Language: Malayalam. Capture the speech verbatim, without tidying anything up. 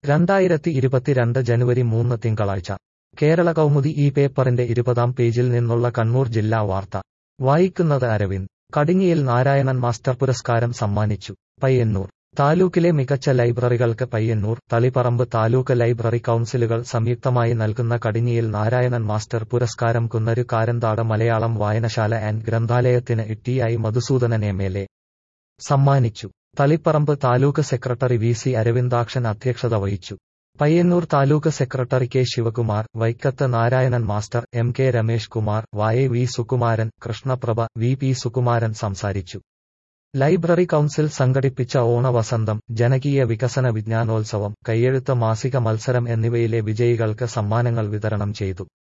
രണ്ടായിരത്തി ഇരുപത്തിരണ്ട് ജനുവരി മൂന്ന് തിങ്കളാഴ്ച കേരള കൗമുദി ഈ പേപ്പറിന്റെ ഇരുപതാം പേജിൽ നിന്നുള്ള കണ്ണൂർ ജില്ലാ വാർത്ത വായിക്കുന്നത് അരവിന്ദ്. കടിഞ്ഞിയിൽ നാരായണൻ മാസ്റ്റർ പുരസ്കാരം സമ്മാനിച്ചു. പയ്യന്നൂർ താലൂക്കിലെ മികച്ച ലൈബ്രറികൾക്ക് പയ്യന്നൂർ, തളിപ്പറമ്പ് താലൂക്ക് ലൈബ്രറി കൗൺസിലുകൾ സംയുക്തമായി നൽകുന്ന കടിഞ്ഞിയിൽ നാരായണൻ മാസ്റ്റർ പുരസ്കാരം കുന്നരു കാരന്താട് മലയാളം വായനശാല ആൻഡ് ഗ്രന്ഥാലയത്തിന് T I Madhusoodanan M L A സമ്മാനിച്ചു. Taliparamba taluk secretary V C Aravindakshan അധ്യക്ഷത വഹിച്ചു. Payyanur taluk secretary K Sivakumar, Vaikkath Narayanan master, M K Ramesh Kumar, Y V Sukumaran, Krishnaprabha, V P Sukumaran സംസാരിച്ചു. ലൈബ്രറി കൗൺസിൽ സംഘടിപ്പിച്ച ഓണവസന്തം, ജനകീയ വികസന വിജ്ഞാനോത്സവം, കയ്യെഴുത്ത് മാസിക മത്സരം എന്നിവയിലെ വിജയികൾക്ക് സമ്മാനങ്ങൾ വിതരണം ചെയ്തു.